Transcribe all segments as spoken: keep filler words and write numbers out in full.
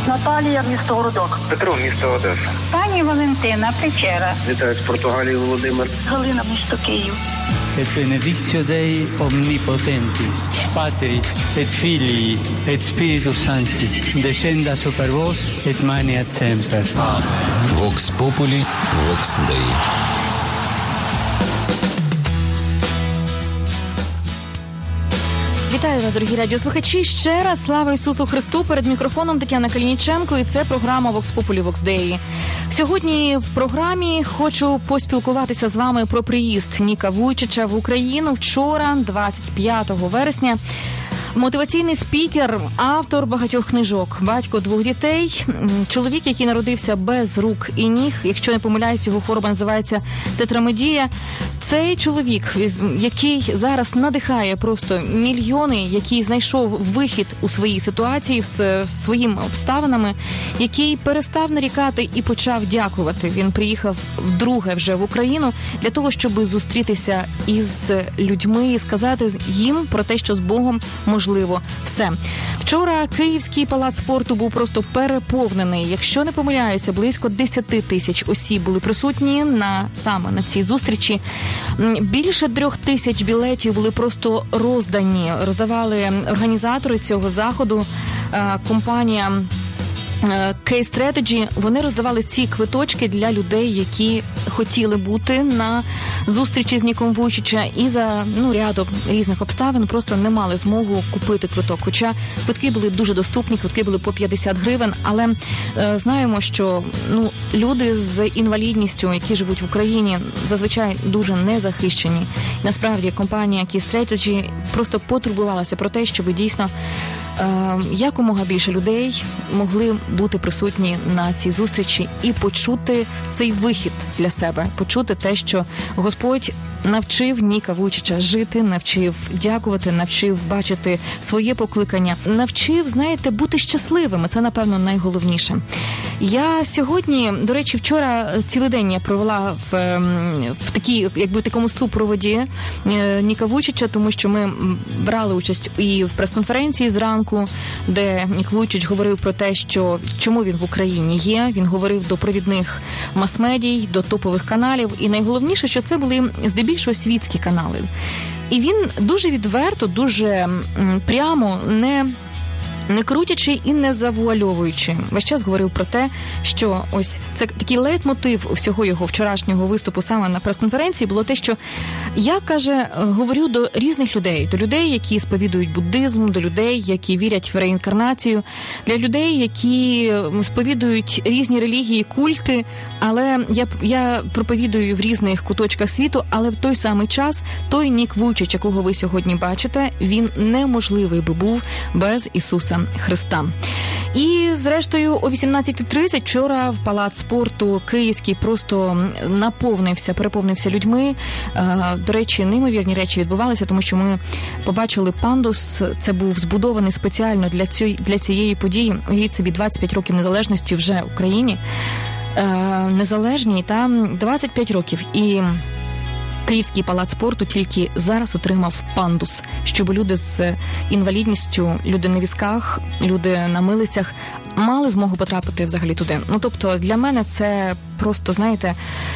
Наталія, місто Городок. Петро, місто Одеса. Пані Валентина, Печера. Вітаю з Португалії, Володимир. Галина, місто Київ. Et benedictio Dei omnipotentis, Patris et Filii et Spiritus Sancti, descenda super vos et maneat semper. Amen. Vox Populi, Vox Dei. Вітаю вас, дорогі радіослухачі. Ще раз слава Ісусу Христу. Перед мікрофоном Тетяна Калініченко, і це програма Vox Populi, Vox Dei. Сьогодні в програмі хочу поспілкуватися з вами про приїзд Ніка Вуйчича в Україну вчора, двадцять п'ятого вересня. Мотиваційний спікер, автор багатьох книжок, батько двох дітей, чоловік, який народився без рук і ніг, якщо не помиляюсь, його хвороба називається тетрамедія. Цей чоловік, який зараз надихає просто мільйони, який знайшов вихід у своїй ситуації з своїми обставинами, який перестав нарікати і почав дякувати. Він приїхав вдруге вже в Україну для того, щоб зустрітися із людьми і сказати їм про те, що з Богом можливо все. Вчора Київський палац спорту був просто переповнений. Якщо не помиляюся, близько десять тисяч осіб були присутні на саме на цій зустрічі. Більше трьох тисяч білетів були просто роздані. Роздавали організатори цього заходу, компанія K-Strategy. Вони роздавали ці квиточки для людей, які хотіли бути на зустрічі з Ніком Вуйчича і за ну, рядом різних обставин просто не мали змогу купити квиток. Хоча квитки були дуже доступні, квитки були по п'ятдесят гривень, але е, знаємо, що ну, люди з інвалідністю, які живуть в Україні, зазвичай дуже незахищені. І, насправді, компанія K-Strategy просто потурбувалася про те, щоб дійсно е, якомога більше людей могли бути присутні на цій зустрічі і почути цей вихід для себе, почути те, що Господь навчив Ніка Вуйчича жити, навчив дякувати, навчив бачити своє покликання, навчив, знаєте, бути щасливими. Це, напевно, найголовніше. Я сьогодні, до речі, вчора цілий день я провела в, в такій, якби такому супроводі Ніка Вуйчича, тому що ми брали участь і в прес-конференції зранку, де Нік Вуйчич говорив про те, що чому він в Україні є. Він говорив до провідних мас-медій, до топових каналів. І найголовніше, що це були здебільшого світські канали. І він дуже відверто, дуже прямо, не... не крутячи і не завуальовуючи. Весь час говорив про те, що ось це такий лейтмотив всього його вчорашнього виступу саме на прес-конференції було те, що я, каже, говорю до різних людей, до людей, які сповідують буддизм, до людей, які вірять в реінкарнацію, для людей, які сповідують різні релігії, культи, але я, я проповідую в різних куточках світу, але в той самий час той Нік Вуйчич, якого ви сьогодні бачите, він неможливий би був без Ісуса Христа. І, зрештою, о вісімнадцята тридцять вчора в палац спорту Київський просто наповнився, переповнився людьми. До речі, неймовірні речі відбувалися, тому що ми побачили пандус. Це був збудований спеціально для цієї, для цієї події. Уявіть собі, двадцять п'ять років незалежності вже в Україні. Незалежній, там двадцять п'ять років. І Київський палац спорту тільки зараз отримав пандус, щоб люди з інвалідністю, люди на візках, люди на милицях мали змогу потрапити взагалі туди. Ну, тобто, для мене це просто, знаєте,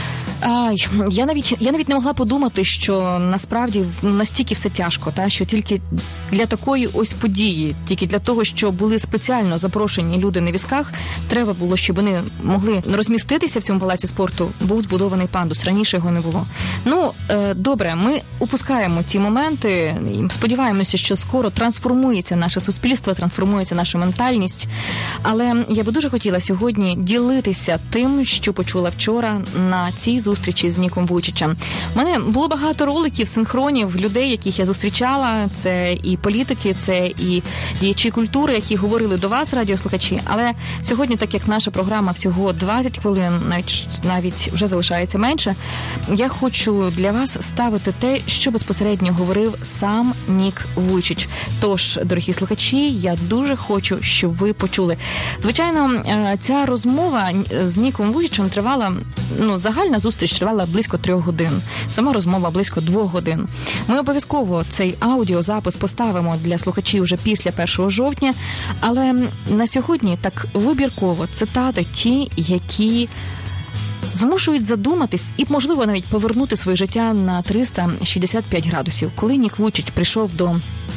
Ай, я навіть я навіть не могла подумати, що насправді настільки все тяжко, та що тільки для такої ось події, тільки для того, що були спеціально запрошені люди на візках, треба було, щоб вони могли розміститися в цьому палаці спорту, був збудований пандус. Раніше його не було. Ну, е, добре, ми упускаємо ці моменти, сподіваємося, що скоро трансформується наше суспільство, трансформується наша ментальність. Але я би дуже хотіла сьогодні ділитися тим, що почула вчора на цій зустрічі з Ніком Вуйчичем. У мене було багато роликів, синхронів, людей, яких я зустрічала. Це і політики, це і діячі культури, які говорили до вас, радіослухачі. Але сьогодні, так як наша програма всього двадцять хвилин, навіть, навіть вже залишається менше, я хочу для вас ставити те, що безпосередньо говорив сам Нік Вуйчич. Тож, дорогі слухачі, я дуже хочу, щоб ви почули. Звичайно, ця розмова з Ніком Вуйчичем тривала, ну, загальна зустріч тривала близько трьох годин. Сама розмова близько двох годин. Ми обов'язково цей аудіозапис поставимо для слухачів вже після першого жовтня, але на сьогодні так вибірково цитати ті, які змушують задуматись і, можливо, навіть повернути своє життя на триста шістдесят п'ять градусів. Коли Нік Вуйчич прийшов до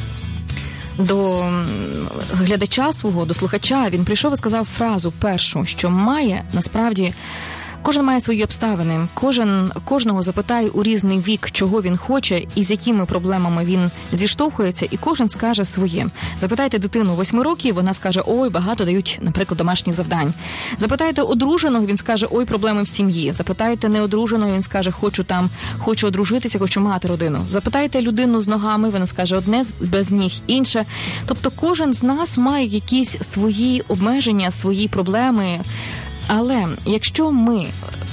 до глядача свого, до слухача, він прийшов і сказав фразу першу, що має, насправді, кожен має свої обставини, кожен, кожного запитає у різний вік, чого він хоче і з якими проблемами він зіштовхується, і кожен скаже своє. Запитайте дитину восьми років, вона скаже, ой, багато дають, наприклад, домашніх завдань. Запитайте одруженого, він скаже, ой, проблеми в сім'ї. Запитайте неодруженого, він скаже, хочу там, хочу одружитися, хочу мати родину. Запитайте людину з ногами, вона скаже одне, без ніг інше. Тобто кожен з нас має якісь свої обмеження, свої проблеми. Але якщо ми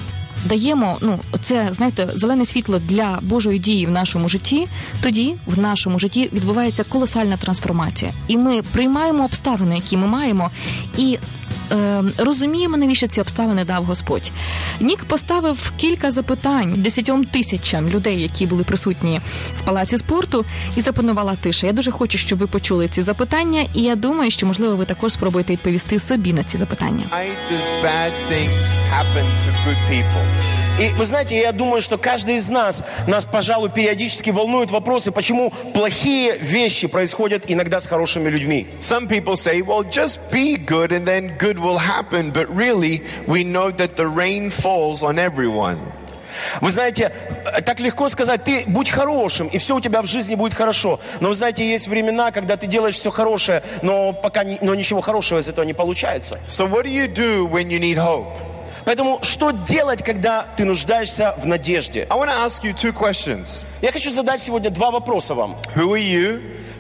даємо, ну, це, знаєте, зелене світло для Божої дії в нашому житті, тоді в нашому житті відбувається колосальна трансформація. І ми приймаємо обставини, які ми маємо, і е, розуміємо, навіщо ці обставини дав Господь. Нік поставив кілька запитань десятьом тисячам людей, які були присутні в палаці спорту, і запанувала тиша. Я дуже хочу, щоб ви почули ці запитання, і я думаю, що, можливо, ви також спробуєте відповісти собі на ці запитання. Why does bad things happen to good people? И вы знаете, я думаю, что каждый из нас, нас, пожалуй, периодически волнуют вопросы, почему плохие вещи происходят иногда с хорошими людьми. Some people say, well, just be good and then good will happen. But really, we know that the rain falls on everyone. Вы знаете, так легко сказать, ты будь хорошим, и все у тебя в жизни будет хорошо. Но вы знаете, есть времена, когда ты делаешь все хорошее, но пока не, но ничего хорошего из этого не получается. So what do you do when you need hope? Поэтому что делать, когда ты нуждаешься в надежде? I want to ask you two questions. Я хочу задать сегодня два вопроса вам. Who are you?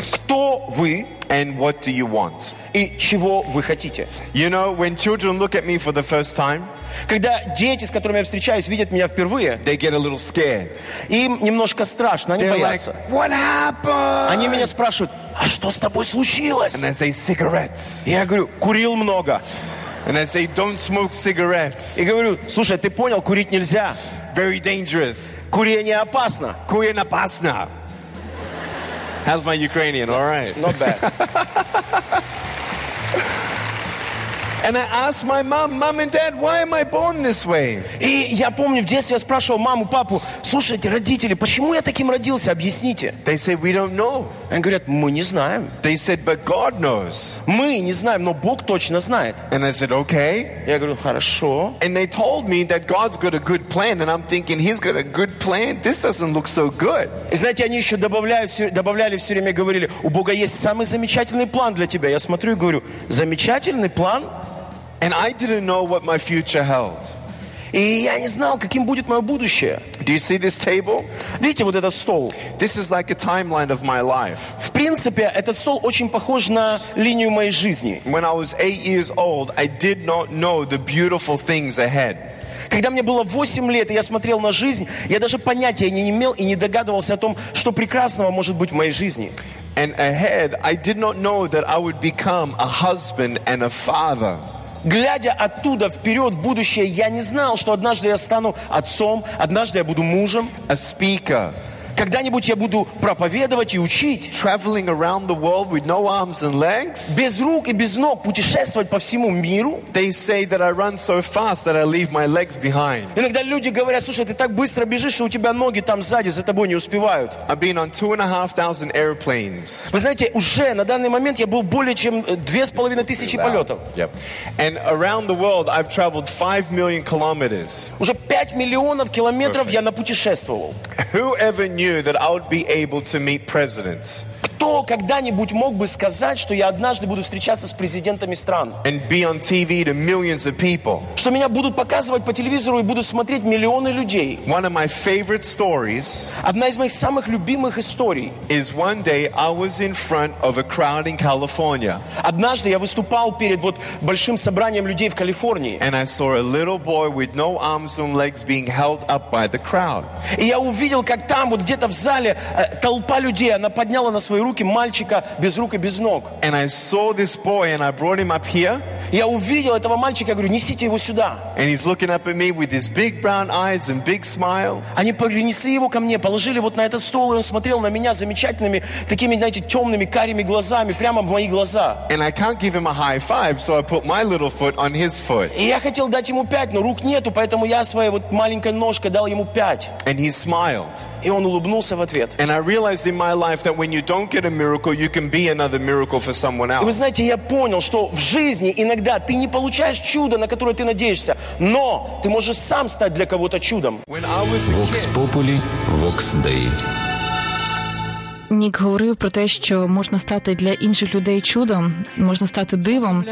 Кто вы? And what do you want? И чего вы хотите? You know, when children look at me for the first time, когда дети, с которыми я встречаюсь, видят меня впервые, they get a little scared. Им немножко страшно, они They're боятся. like, what happened? Они меня спрашивают, а что с тобой случилось? And I say, cigarettes. Я говорю, курил много. And I say, don't smoke cigarettes. И говорю, слушай, ты понял, курить нельзя. Very dangerous. Курение опасно. Курение опасно. How's my Ukrainian? All right. Not bad. And I asked my mom, mom and dad, why am I born this way? И я помню, в детстве я спрашивал маму, папу, слушайте, родители, почему я таким родился, объясните. They said, we don't know. Они говорят, мы не знаем. They said, but God knows. Мы не знаем, но Бог точно знает. And I said, okay. Я говорю, хорошо. And they told me that God's got a good plan. And I'm thinking, he's got a good plan? This doesn't look so good. И знаете, они еще добавляют, добавляли все время, говорили, у Бога есть самый замечательный план для тебя. Я смотрю и говорю, замечательный план? And I didn't know what my future held. И я не знал, каким будет мое будущее. Do you see this table? Видите вот этот стол? This is like a timeline of my life. В принципе, этот стол очень похож на линию моей жизни. When I was eight years old, I did not know the beautiful things ahead. Когда мне было восемь лет, и я смотрел на жизнь, я даже понятия не имел и не догадывался о том, что прекрасного может быть в моей жизни. And ahead, I did not know that I would become a husband and a father. Глядя оттуда вперед в будущее, я не знал, что однажды я стану отцом, однажды я буду мужем. A speaker. Когда-нибудь я буду проповедовать и учить. Traveling around the world with no arms and legs. Без рук и без ног путешествовать по всему миру. They say that I run so fast that I leave my legs behind. Иногда люди говорят, слушай, ты так быстро бежишь, что у тебя ноги там сзади за тобой не успевают. I've been on two and a half thousand airplanes. Вы знаете, уже на данный момент я был более чем две с половиной тысячи полетов. Yep. And around the world I've traveled five million kilometers. Уже пять миллионов километров я напутешествовал. Who ever knew that I would be able to meet presidents? Кто когда-нибудь мог бы сказать, что я однажды буду встречаться с президентами стран? And be on T V to millions of people. Что меня будут показывать по телевизору и будут смотреть миллионы людей. One of my favorite stories. Одна из моих самых любимых историй. Is one day I was in front of a crowd in California. Однажды я выступал перед вот большим собранием людей в Калифорнии. And I saw a little boy with no arms and legs being held up by the crowd. И я увидел, как там вот где-то в зале толпа людей, она подняла на свои руки мальчика без рук и без ног. And I saw this boy and I brought him up here. Я увидел этого мальчика, я говорю, несите его сюда. And he's looking up at me with his big brown eyes and big smile. Они принесли его ко мне, положили вот на этот стол, и он смотрел на меня замечательными, такими, знаете, темными, карими глазами, прямо в мои глаза. And I can't give him a high five, so I put my little foot on his foot. И я хотел дать ему пять, но рук нету, поэтому я своей вот маленькой ножкой дал ему пять. And he smiled. И он улыбнулся в ответ. And I realized in my life that when you don't get a miracle, you can be another miracle for someone И вы else. знаете, я понял, что в жизни иногда ты не получаешь чудо, на которое ты надеешься, но ты можешь сам стать для кого-то чудом. When I was a Vox kid, Populi, Vox Dei. Нік говорив про те, що можна стати для інших людей чудом, можна стати дивом.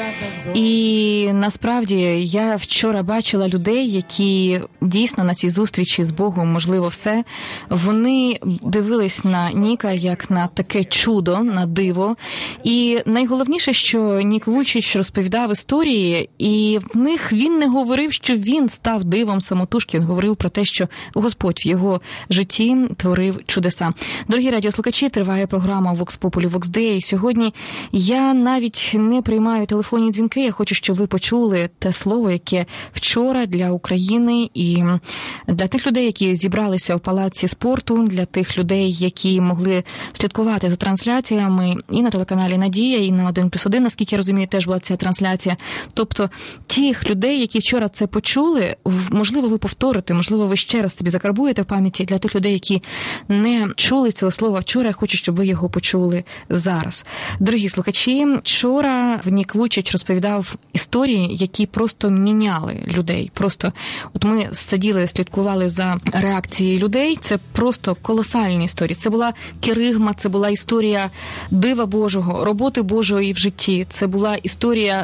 І насправді я вчора бачила людей, які дійсно на цій зустрічі з Богом, можливо, все, вони дивились на Ніка як на таке чудо, на диво. І найголовніше, що Нік Вуйчич розповідав історії, і в них він не говорив, що він став дивом самотужки, він говорив про те, що Господь в його житті творив чудеса. Дорогі радіослухачі, триває програма Vox Populi, Vox Dei. Сьогодні я навіть не приймаю телефонні дзвінки. Я хочу, щоб ви почули те слово, яке вчора для України і для тих людей, які зібралися в палаці спорту, для тих людей, які могли слідкувати за трансляціями і на телеканалі «Надія», і на один плюс один, наскільки я розумію, теж була ця трансляція. Тобто тих людей, які вчора це почули, можливо, ви повторите, можливо, ви ще раз собі закарбуєте в пам'яті. Для тих людей, які не чули цього слова вчора, я хочу, щоб ви його почули зараз. Дорогі слухачі, вчора Нік Вуйчич розповідав історії, які просто міняли людей. Просто, от ми сиділи, слідкували за реакцією людей. Це просто колосальні історії. Це була керигма, це була історія дива Божого, роботи Божої в житті. Це була історія,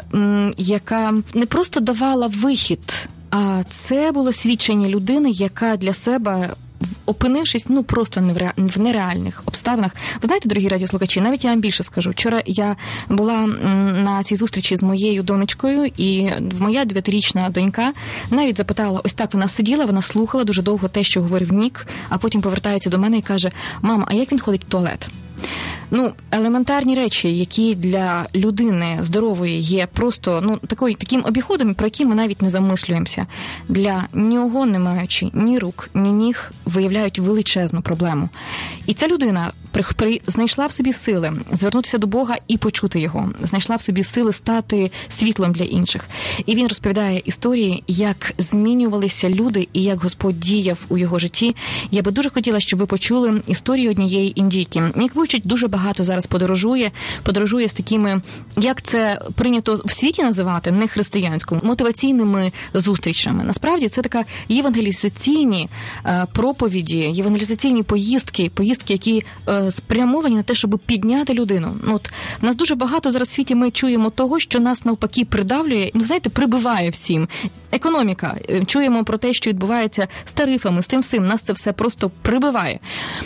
яка не просто давала вихід, а це було свідчення людини, яка для себе, опинившись, ну, просто в нереальних обставинах. Ви знаєте, дорогі радіослухачі, навіть я вам більше скажу. Вчора я була на цій зустрічі з моєю донечкою, і моя дев'ятирічна донька навіть запитала, ось так вона сиділа, вона слухала дуже довго те, що говорив Нік, а потім повертається до мене і каже: «Мама, а як він ходить в туалет?» Ну, елементарні речі, які для людини здорової є просто, ну, такою, таким обіходом, про які ми навіть не замислюємося. Для нього, не маючи ні рук, ні ніг, виявляють величезну проблему. І ця людина при, при, знайшла в собі сили звернутися до Бога і почути його. Знайшла в собі сили стати світлом для інших. І він розповідає історії, як змінювалися люди і як Господь діяв у його житті. Я би дуже хотіла, щоб ви почули історію однієї індійки. Нік Вуйчич дуже багато зараз подорожує, подорожує з такими, як це прийнято в світі називати, не християнському, мотиваційними зустрічами. Насправді це така євангелізаційні е, проповіді, євангелізаційні поїздки, поїздки, які е, спрямовані на те, щоб підняти людину. От в нас дуже багато зараз в світі ми чуємо того, що нас навпаки придавлює, ну, знаєте, прибиває всім. Економіка. Чуємо про те, що відбувається з тарифами, з тим всім. Нас це все просто прибиває.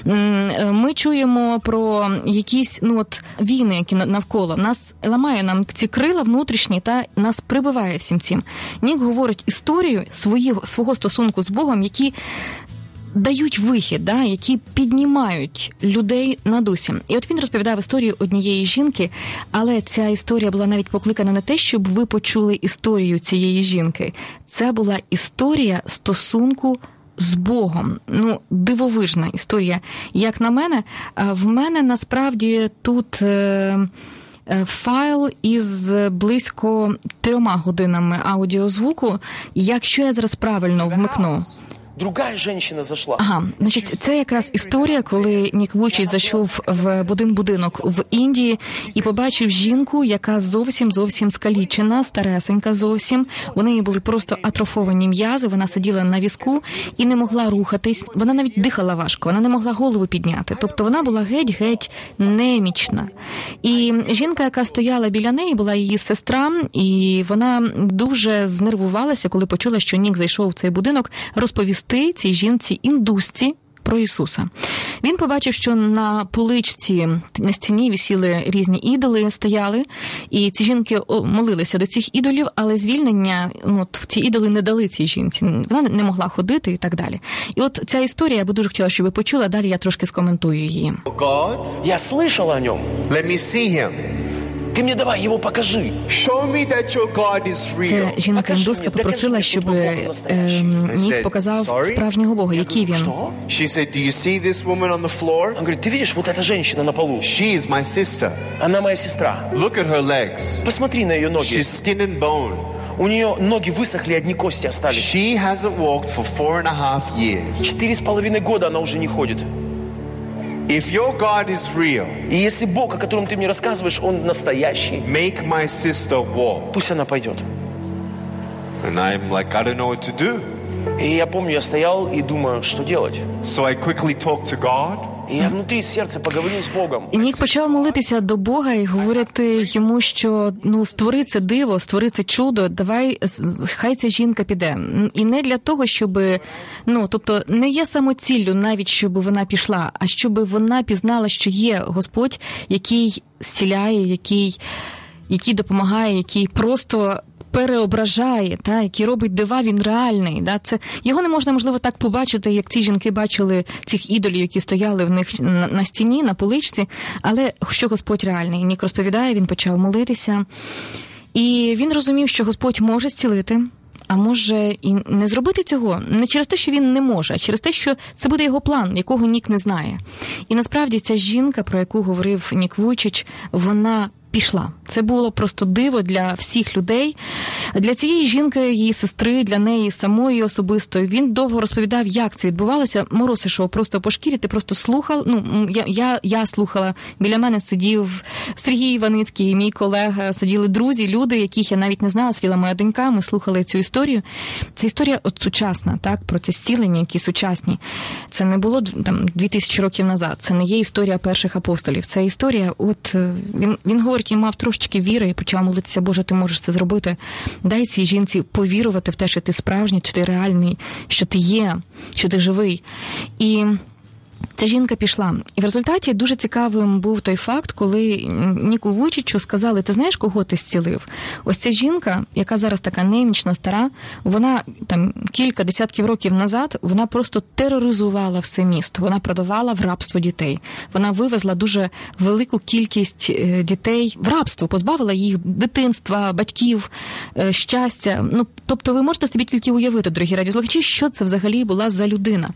Ми чуємо про якісь, ну, от, війни, які навколо. Нас ламає нам ці крила внутрішні та нас прибиває всім цим. Нік говорить історію свого, свого стосунку з Богом, які дають вихід, да, які піднімають людей на дусі. І от він розповідав історію однієї жінки, але ця історія була навіть покликана не те, щоб ви почули історію цієї жінки. Це була історія стосунку з Богом. Ну, дивовижна історія. Як на мене, в мене насправді тут е, файл із близько трьома годинами аудіозвуку, якщо я зараз правильно вмикну. Другая женщина зайшла. Ага, значить, це якраз історія, коли Нік Вуйчич зайшов в один будинок в Індії і побачив жінку, яка зовсім-зовсім скалічена, старесенька зовсім. У неї були просто атрофовані м'язи, вона сиділа на візку і не могла рухатись. Вона навіть дихала важко, вона не могла голову підняти. Тобто вона була геть-геть немічна. І жінка, яка стояла біля неї, була її сестра, і вона дуже знервувалася, коли почула, що Нік зайшов в цей будинок розповісти цій жінці індусці про Ісуса. Він побачив, що на поличці, на стіні висіли різні ідоли, стояли, і ці жінки молилися до цих ідолів, але звільнення, ну, ці ідоли не дали цій жінці. Вона не могла ходити і так далі. І от ця історія, я би дуже хотіла, щоб ви почули, а далі я трошки скоментую її. God, Я слышала о ньому. let me see him. Ты Ты мне давай его покажи. Show me that your God is Ця real. жінка-індуска попросила, щоб е, Нік показав справжнього Бога, який він. She said, do you see this woman on the floor? Он говорит, ты видишь, вот эта женщина на полу? She is my sister. Она моя сестра. Look at her legs. Посмотри на ее ноги. She's skin and bone. У нее ноги высохли, одни кости остались. She hasn't walked for four and a half years. Четыре с половиной года она уже не ходит. If your God is real, И если Бог, о котором ты мне рассказываешь, Он настоящий, make my sister walk. пусть она пойдет. And I'm like, I don't know what to do. И я помню, я стоял и думаю, что делать. So I quickly talked to God. И я внутри сердца поговорил с Богом. І Нік почав молитися до Бога і говорити йому, що ну створи це диво, створи це чудо, давай, хай ця жінка піде. І не для того, щоб, ну, тобто не є самоціллю навіть, щоб вона пішла, а щоб вона пізнала, що є Господь, який зціляє, який, який допомагає, який просто переображає, та, який робить дива, він реальний. Та, це, його не можна, можливо, так побачити, як ці жінки бачили цих ідолів, які стояли в них на, на стіні, на поличці, але що Господь реальний. Нік розповідає, він почав молитися, і він розумів, що Господь може зцілити, а може і не зробити цього, не через те, що він не може, а через те, що це буде його план, якого Нік не знає. І насправді ця жінка, про яку говорив Нік Вуйчич, вона пішла. Це було просто диво для всіх людей. Для цієї жінки, її сестри, для неї самої особисто. Він довго розповідав, як це відбувалося. Мороз ішов просто по шкірі, ти просто слухав. Ну, я, я, я слухала. Біля мене сидів Сергій Іваницький, мій колега, сиділи друзі, люди, яких я навіть не знала, сиділа моя донька, ми слухали цю історію. Це історія от сучасна, так, про це зцілення, які сучасні. Це не було там дві тисячі років назад. Це не є історія перших апостолів. Це історія, от, він, він говорить, я мав трошечки віри і почав молитися, Боже, ти можеш це зробити. Дай цій жінці повірувати в те, що ти справжній, що ти реальний, що ти є, що ти живий. І ця жінка пішла. І в результаті дуже цікавим був той факт, коли Ніку Вуйчичу сказали, ти знаєш, кого ти зцілив? Ось ця жінка, яка зараз така немічна, стара, вона там кілька десятків років назад, вона просто тероризувала все місто. Вона продавала в рабство дітей. Вона вивезла дуже велику кількість дітей в рабство, позбавила їх дитинства, батьків, щастя. Ну, тобто ви можете собі тільки уявити, дорогі радіослухачі, що це взагалі була за людина.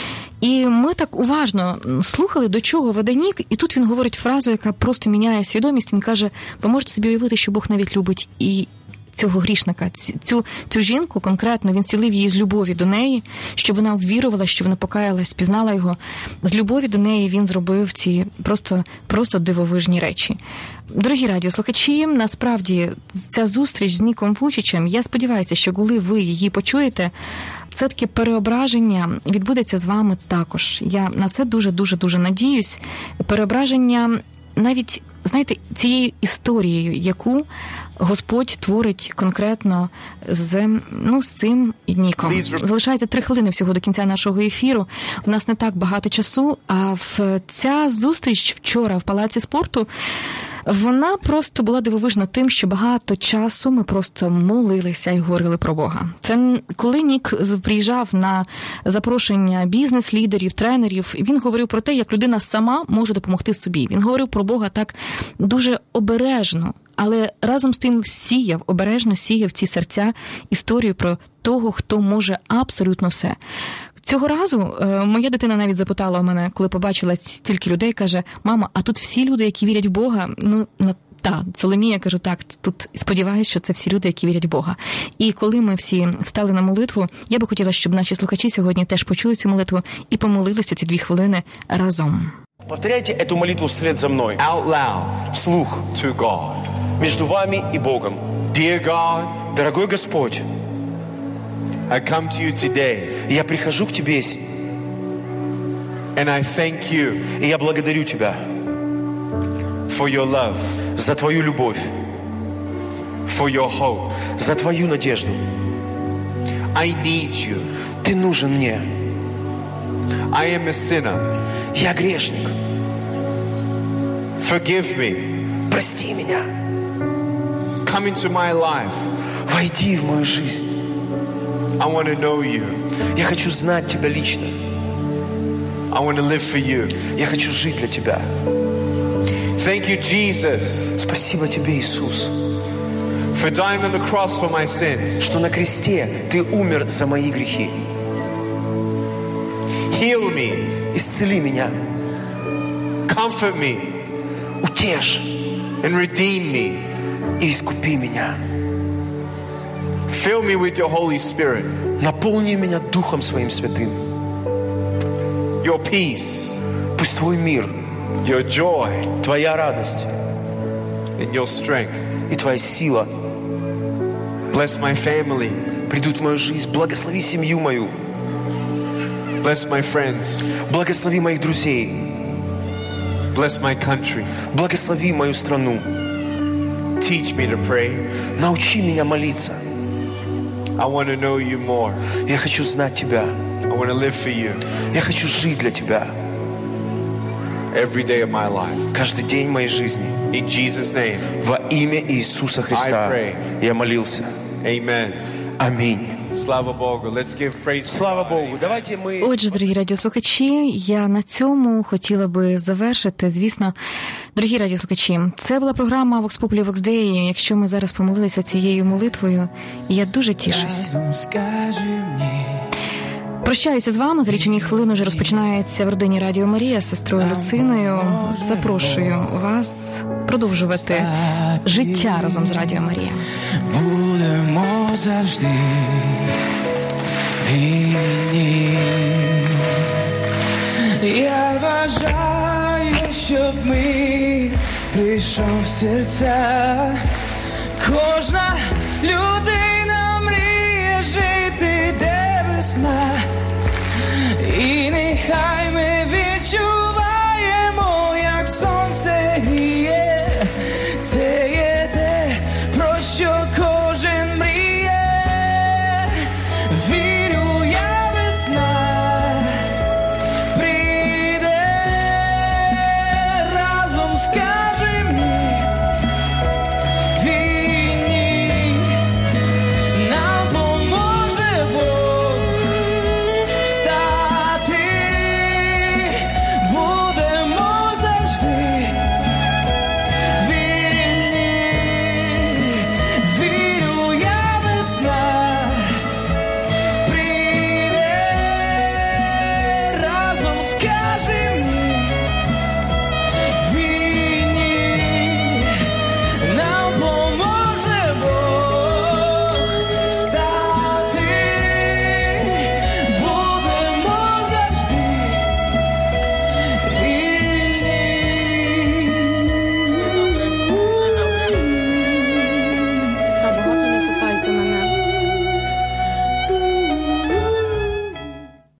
І ми так уважно слухали, до чого веде Нік, і тут він говорить фразу, яка просто міняє свідомість. Він каже, ви можете собі уявити, що Бог навіть любить і цього грішника, цю, цю жінку конкретно, він зцілив її з любові до неї, щоб вона ввірувала, що вона покаялась, пізнала його. З любові до неї він зробив ці просто, просто дивовижні речі. Дорогі радіослухачі, насправді ця зустріч з Ніком Вуйчичем, я сподіваюся, що коли ви її почуєте, це таке переображення відбудеться з вами також. Я на це дуже-дуже-дуже надіюсь. Переображення навіть, знаєте, цією історією, яку Господь творить конкретно з, ну, з цим Ніком. Залишається три хвилини всього до кінця нашого ефіру. У нас не так багато часу, а в ця зустріч вчора в Палаці спорту, вона просто була дивовижна тим, що багато часу ми просто молилися і говорили про Бога. Це коли Нік приїжджав на запрошення бізнес-лідерів, тренерів, він говорив про те, як людина сама може допомогти собі. Він говорив про Бога так дуже обережно, але разом з тим сіяв, обережно сіяв ці серця історію про того, хто може абсолютно все. Цього разу е, моя дитина навіть запитала у мене, коли побачила стільки людей, каже, мама, а тут всі люди, які вірять в Бога, ну, на так, Соломія, кажу, так, тут сподіваюся, що це всі люди, які вірять в Бога. І коли ми всі встали на молитву, я би хотіла, щоб наші слухачі сьогодні теж почули цю молитву і помолилися ці дві хвилини разом. Повторяйте эту молитву вслед за мной. Out loud. Вслух. To God. Между вами и Богом. Dear God. Дорогой Господь. I come to you today. Я прихожу к Тебе. And I thank you. И я благодарю Тебя. For your love. За Твою любовь. For your hope. За Твою надежду. I need you. Ты нужен мне. I am a sinner. Я грешник. Forgive me. Прости меня. Come into my life. Войди в мою жизнь. I want to know you. Я хочу знать Тебя лично. I want to live for you. Я хочу жить для Тебя. Thank you, Jesus, Спасибо Тебе, Иисус, for dying on the cross for my sins. что на кресте Ты умер за мои грехи. Heal me, Исцели меня, comfort me, утешь and redeem me. и искупи меня. Fill me with your Holy Spirit, Наполни меня Духом Своим Святым. your peace, Пусть Твой мир, your joy, Твоя радость and your strength. и Твоя сила Bless my family. придут в мою жизнь. Благослови семью мою. Bless my friends. Благослови моих друзей. Bless my country. Благослови мою страну. Teach me to pray. Научи меня молиться. I want to know you more. Я хочу знать Тебя. I want to live for you Я хочу жить для Тебя every day of my life. каждый день моей жизни. In Jesus' name, Во имя Иисуса Христа I pray. я молился. amen. Аминь. Slava Bogu. Let's give praise. Слава Богу. Давайте мы... Отже, дорогі радіослухачі, я на цьому хотіла би завершити. Звісно, дорогі радіослухачі, це була програма Vox Populi Vox Dei. Якщо ми зараз помолилися цією молитвою, я дуже тішусь. Прощаюся з вами. За лічені хвилини вже розпочинається в родині Радіо Марія з сестрою Люциною. Запрошую вас продовжувати життя разом з Радіо Марія. Будемо завжди вільні. Я бажаю, щоб мир прийшов в серця. Кожна людина